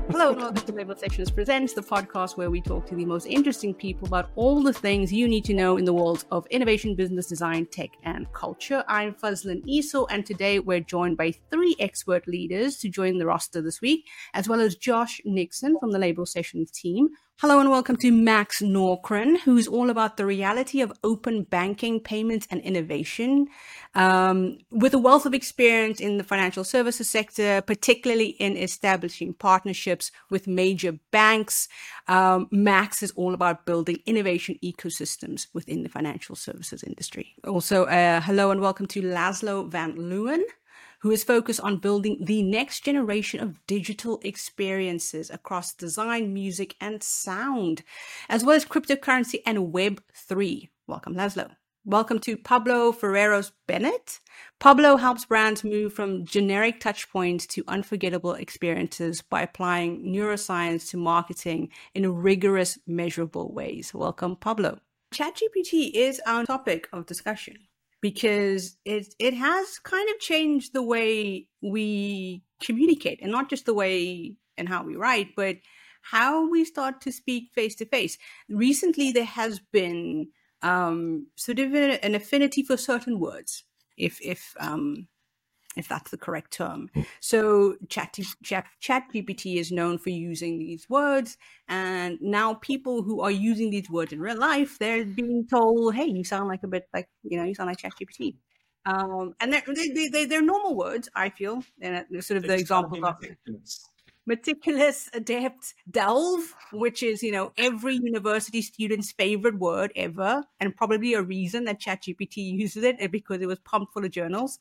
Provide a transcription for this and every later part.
Hello and welcome to Label Sections Presents, the podcast where we talk to the most interesting people about all the things you need to know in the world of innovation, business, design, tech, and culture. I'm Fazlin Iso, and today we're joined by three expert leaders to join the roster this week, as well as Josh Nixon from the Label Sessions team. Hello and welcome to Max Norcron, who's all about the reality of open banking, payments, and innovation. With a wealth of experience in the financial services sector, particularly in establishing partnerships with major banks, Max is all about building innovation ecosystems within the financial services industry. Also, hello and welcome to Laszlo van Leeuwen, who is focused on building the next generation of digital experiences across design, music, and sound, as well as cryptocurrency and Web3. Welcome, Laszlo. Welcome to Pablo Ferreros Bennett. Pablo helps brands move from generic touchpoints to unforgettable experiences by applying neuroscience to marketing in rigorous, measurable ways. Welcome, Pablo. ChatGPT is our topic of discussion because it has kind of changed the way we communicate, and not just the way and how we write, but how we start to speak face to face. Recently, there has been sort of an affinity for certain words, if that's the correct term. So ChatGPT is known for using these words, and now people who are using these words in real life, they're being told, "Hey, you sound like a bit like you sound like ChatGPT." And they're normal words, I feel, and sort of the examples of meticulous, adept, delve, which is, every university student's favorite word ever, and probably a reason that ChatGPT uses it, because it was pumped full of journals.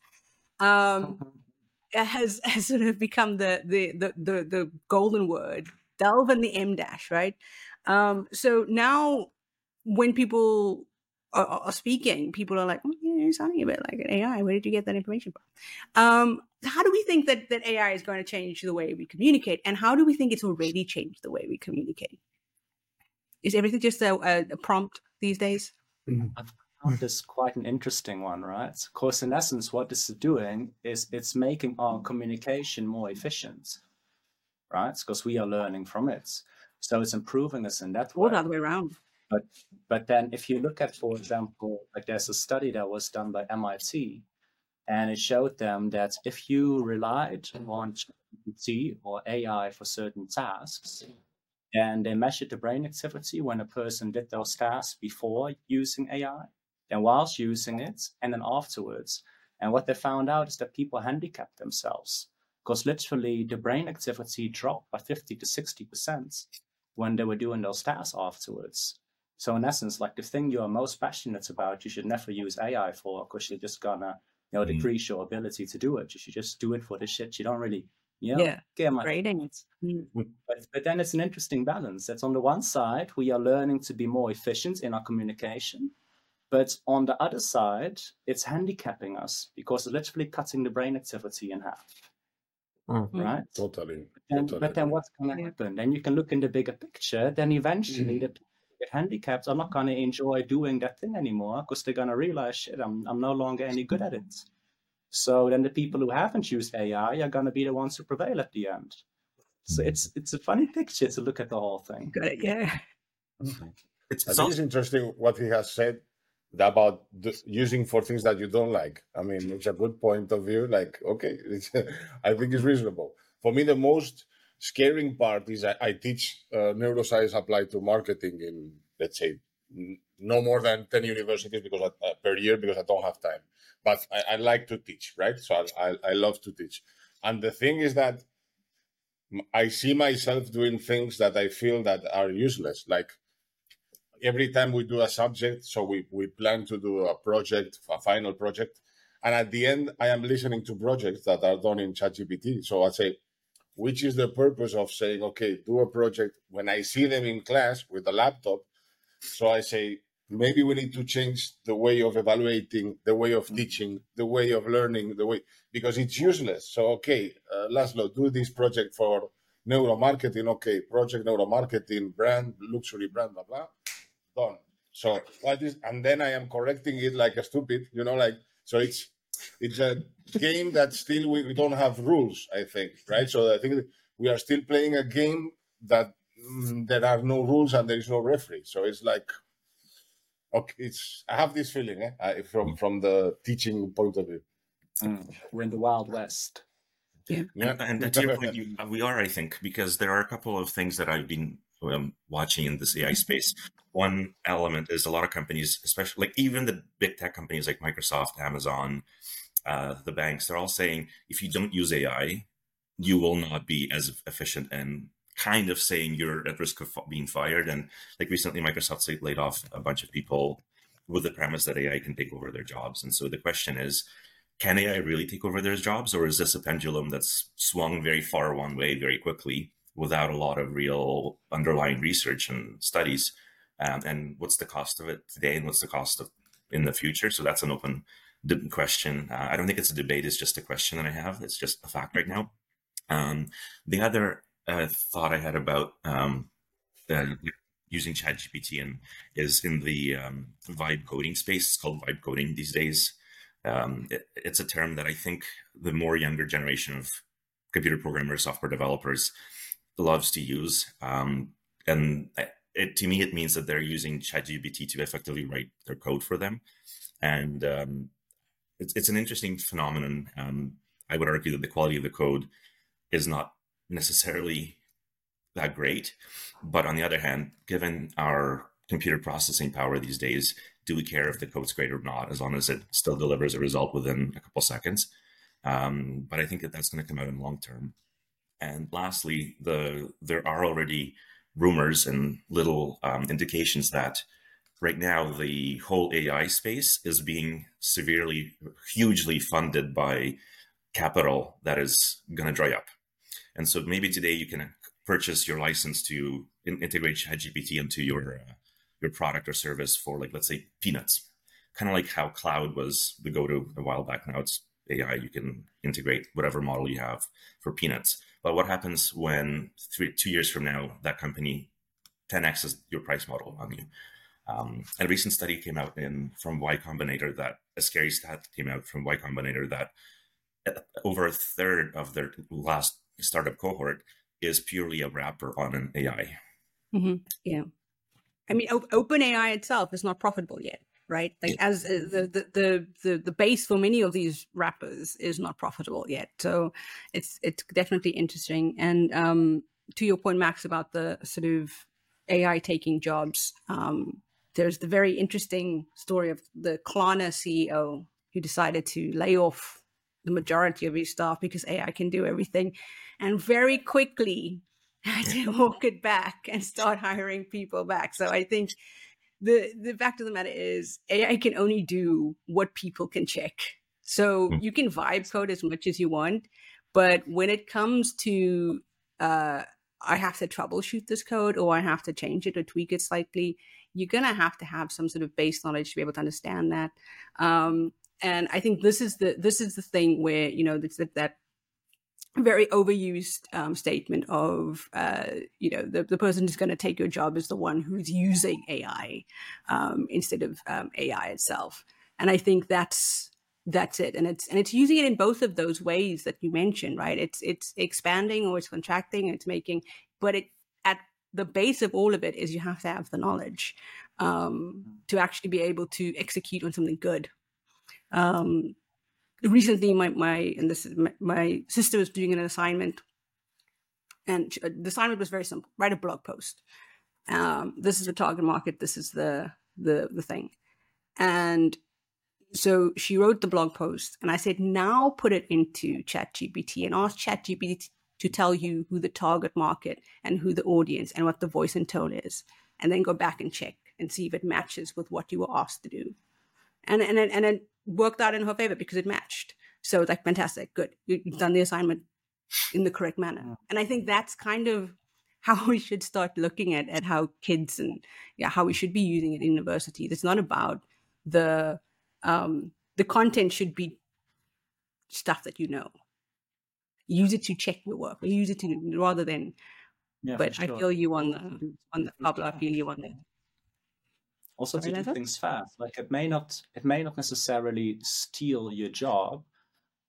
It has sort of become the golden word, delve and the M dash, right? So now when people are speaking, people are like, you're sounding a bit like an AI. Where did you get that information from? How do we think that AI is going to change the way we communicate? And how do we think it's already changed the way we communicate? Is everything just a prompt these days? I've found this quite an interesting one, right? Of course, in essence, what this is doing is it's making our communication more efficient, right? Because we are learning from it. So it's improving us in that way. Or the other way around. But then if you look at, for example, like there's a study that was done by MIT, and it showed them that if you relied on GPT or AI for certain tasks, and they measured the brain activity when a person did those tasks before using AI, then whilst using it, and then afterwards. And what they found out is that people handicapped themselves, because literally the brain activity dropped by 50 to 60% when they were doing those tasks afterwards. So in essence, like the thing you are most passionate about, you should never use AI for, because you're just gonna decrease your ability to do it. You should just do it for the shit you don't really care much. Grading. But then it's an interesting balance. That's on the one side, we are learning to be more efficient in our communication. But on the other side, it's handicapping us, because it's literally cutting the brain activity in half. Right? Totally. But then what's going to happen? Then you can look in the bigger picture. Then eventually the people who get handicapped are not going to enjoy doing that thing anymore, because they're going to realize, shit, I'm no longer any good at it. So then the people who haven't used AI are going to be the ones who prevail at the end. So it's a funny picture to look at the whole thing. Yeah. I think it's interesting what he has said about using for things that you don't like. I mean, it's a good point of view. Like, okay, I think it's reasonable. For me, the most scaring part is I teach neuroscience applied to marketing in, let's say, no more than 10 universities per year, because I don't have time. But I like to teach, right? So I love to teach. And the thing is that I see myself doing things that I feel that are useless. Like every time we do a subject, so we plan to do a project, a final project. And at the end, I am listening to projects that are done in ChatGPT. So I say, which is the purpose of saying, okay, do a project when I see them in class with a laptop? So I say, maybe we need to change the way of evaluating, the way of teaching, the way of learning, because it's useless. So, okay, Laszlo, do this project for neuromarketing. Okay, project neuromarketing, brand, luxury brand, blah, blah, done. So what is, and then I am correcting it like a stupid, so it's a game that still we don't have rules, I think, right? So I think we are still playing a game that there are no rules and there is no referee. So it's like, okay, I have this feeling from the teaching point of view. We're in the Wild West. Yeah. And to your point, we are, I think, because there are a couple of things that I've been watching in this AI space. One element is a lot of companies, especially like even the big tech companies like Microsoft, Amazon, the banks, they're all saying, if you don't use AI, you will not be as efficient, and kind of saying you're at risk of being fired. And like recently, Microsoft laid off a bunch of people with the premise that AI can take over their jobs. And so the question is, can AI really take over their jobs, or is this a pendulum that's swung very far one way very quickly without a lot of real underlying research and studies? And what's the cost of it today, and what's the cost of in the future? So that's an open question. I don't think it's a debate; it's just a question that I have. It's just a fact right now. The other thought I had about using ChatGPT is in the vibe coding space. It's called vibe coding these days. It's a term that I think the more younger generation of computer programmers, software developers loves to use. And to me, it means that they're using ChatGPT to effectively write their code for them. And it's an interesting phenomenon. I would argue that the quality of the code is not necessarily that great. But on the other hand, given our computer processing power these days, do we care if the code's great or not, as long as it still delivers a result within a couple seconds? But I think that's going to come out in the long term. And lastly, there are already rumors and little indications that right now the whole AI space is being hugely funded by capital that is going to dry up. And so maybe today you can purchase your license to integrate ChatGPT into your product or service for, like, let's say, peanuts. Kind of like how cloud was the go-to a while back. Now it's AI. You can integrate whatever model you have for peanuts. But what happens when 2 years from now, that company 10x's your price model on you? A recent study came out from Y Combinator, that a scary stat came out from Y Combinator that over a third of their last startup cohort is purely a wrapper on an AI. Mm-hmm. Yeah. I mean, OpenAI itself is not profitable yet, right? Like, as the base for many of these wrappers is not profitable yet. So it's definitely interesting. And to your point, Max, about the sort of AI taking jobs, there's the very interesting story of the Klarna CEO who decided to lay off the majority of his staff because AI can do everything, and very quickly had to walk it back and start hiring people back. So I think the fact of the matter is AI can only do what people can check. So you can vibe code as much as you want, but when it comes to I have to troubleshoot this code, or I have to change it or tweak it slightly, you're going to have some sort of base knowledge to be able to understand that. And I think this is the thing where, that very overused statement of, the person who's going to take your job is the one who's using AI instead of AI itself. And I think that's it. And it's using it in both of those ways that you mentioned, right? It's expanding or it's contracting, it's making, but at the base of all of it is you have to have the knowledge to actually be able to execute on something good. Recently, my sister was doing an assignment, and the assignment was very simple: write a blog post. This is the target market. This is the thing, and so she wrote the blog post, and I said, now put it into ChatGPT and ask ChatGPT to tell you who the target market and who the audience and what the voice and tone is, and then go back and check and see if it matches with what you were asked to do. And it worked out in her favor because it matched. So it's like, fantastic, good. You've done the assignment in the correct manner. And I think that's kind of how we should start looking at how kids and how we should be using it in universities. It's not about the content should be stuff that you know. Use it to check your work. Use it to rather than. Yeah, but sure. I feel you on the Pablo. I feel you on the. Also, to do things fast, like it may not necessarily steal your job,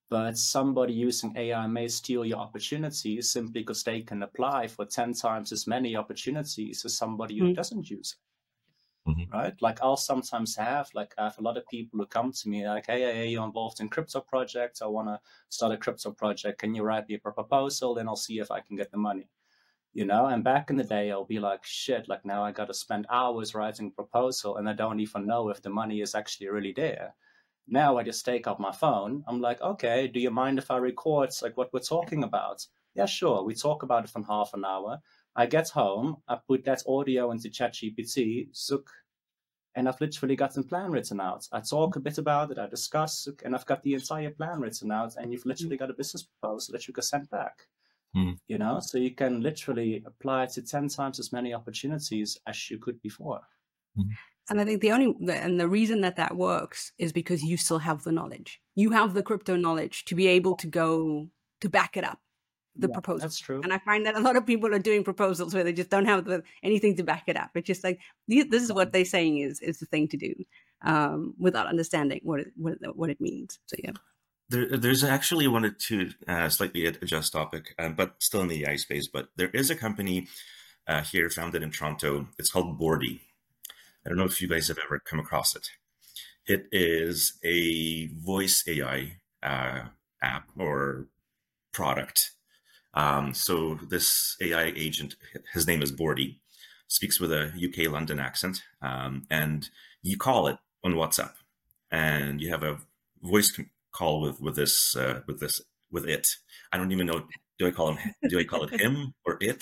But somebody using AI may steal your opportunities simply because they can apply for 10 times as many opportunities as somebody who doesn't use it. Mm-hmm. Right? Like I'll sometimes have a lot of people who come to me like, hey, you're involved in crypto projects. I want to start a crypto project. Can you write me a proposal? Then I'll see if I can get the money. And back in the day, I'll be like, shit, like now I got to spend hours writing a proposal and I don't even know if the money is actually really there. Now I just take out my phone. I'm like, okay, do you mind if I record like what we're talking about? Yeah, sure. We talk about it for half an hour. I get home, I put that audio into ChatGPT, Zook, and I've literally got the plan written out. I talk a bit about it, I discuss, and I've got the entire plan written out, and you've literally got a business proposal that you can send back. So you can literally apply to 10 times as many opportunities as you could before. And I think the reason that works is because you still have the knowledge. You have the crypto knowledge to be able to go to back it up, the proposal. That's true. And I find that a lot of people are doing proposals where they just don't have anything to back it up. It's just like, this is what they're saying is the thing to do, without understanding what it means. So yeah. There's actually wanted to slightly adjust topic, but still in the AI space. But there is a company here founded in Toronto. It's called Bordy. I don't know if you guys have ever come across it. It is a voice AI app or product. So this AI agent, his name is Bordy, speaks with a UK London accent, and you call it on WhatsApp, and you have a voice call with it. I don't even know. Do I call it him or it?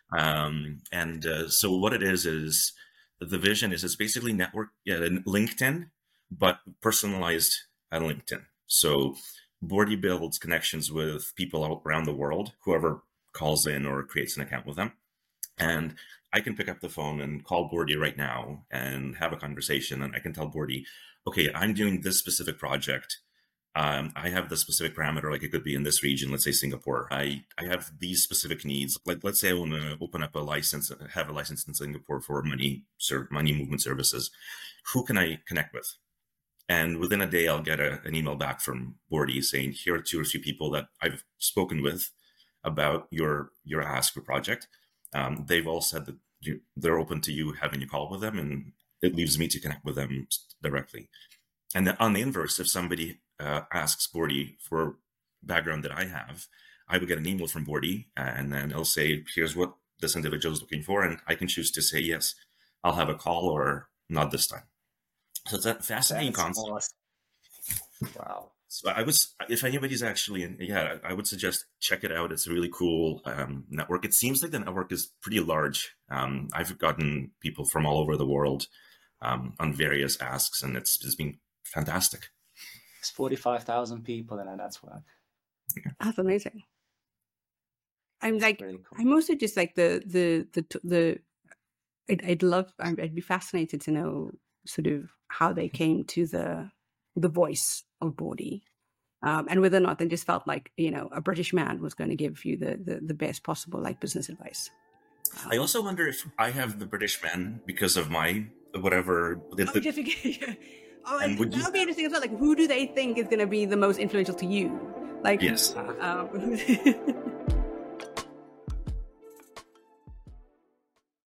So what it is the vision is it's basically LinkedIn, but personalized at LinkedIn. So Bordy builds connections with people around the world, whoever calls in or creates an account with them. And I can pick up the phone and call Bordy right now and have a conversation. And I can tell Bordy, okay, I'm doing this specific project. I have the specific parameter, like it could be in this region, let's say Singapore. I have these specific needs. Like, let's say I want to open up have a license in Singapore for money movement services. Who can I connect with? And within a day, I'll get an email back from Bordy saying, here are 2 or 3 people that I've spoken with about your ask for project. They've all said that they're open to you having a call with them, and it leaves me to connect with them directly. And then on the inverse, if somebody asks Bordy for background that I have, I would get an email from Bordy, and then it'll say, here's what this individual is looking for. And I can choose to say, yes, I'll have a call, or not this time. So it's a fascinating concept. Awesome. Wow. So if anybody's actually I would suggest check it out. It's a really cool network. It seems like the network is pretty large. I've gotten people from all over the world on various asks, and it's been fantastic. It's 45,000 people in a network. That's amazing. I'm That's like, really cool. I'm also just like I'd be fascinated to know sort of how they came to the voice of Bordy, and whether or not they just felt like, a British man was going to give you the best possible like business advice. I also wonder if I have the British man because of my whatever. And would be interesting as well. Like, who do they think is going to be the most influential to you? Like, yes.